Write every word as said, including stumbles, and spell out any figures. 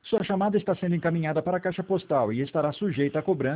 Sua chamada está sendo encaminhada para a caixa postal e estará sujeita a cobrança